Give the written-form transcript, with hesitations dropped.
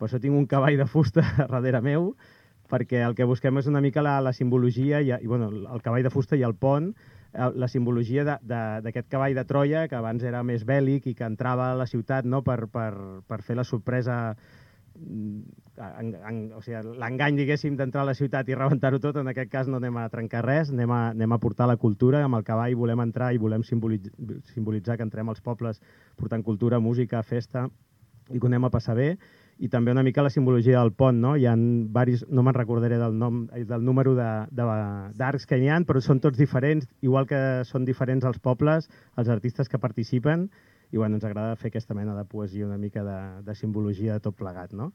Per això tinc un cavall de fusta darrere meu, perquè el que busquem és una mica la simbologia, i bueno, el cavall de fusta i el pont, la simbologia d'aquest cavall de Troia, que abans era més bèl·lic i que entrava a la ciutat, no?, per fer la sorpresa, o sigui, l'engany, diguéssim, d'entrar a la ciutat i rebentar-ho tot. En aquest cas no anem a trencar res, anem a portar la cultura. Amb el cavall volem entrar i volem simbolitzar que entrem als pobles portant cultura, música, festa, i que ho anem a passar bé. I també una mica la simbologia del pont, no? Hi ha varis, no me'n recordaré del número d'arcs que hi ha, però són tots diferents, igual que són diferents els pobles, els artistes que participen, i bueno, ens agrada fer aquesta mena de poesia, una mica de simbologia de tot plegat, no?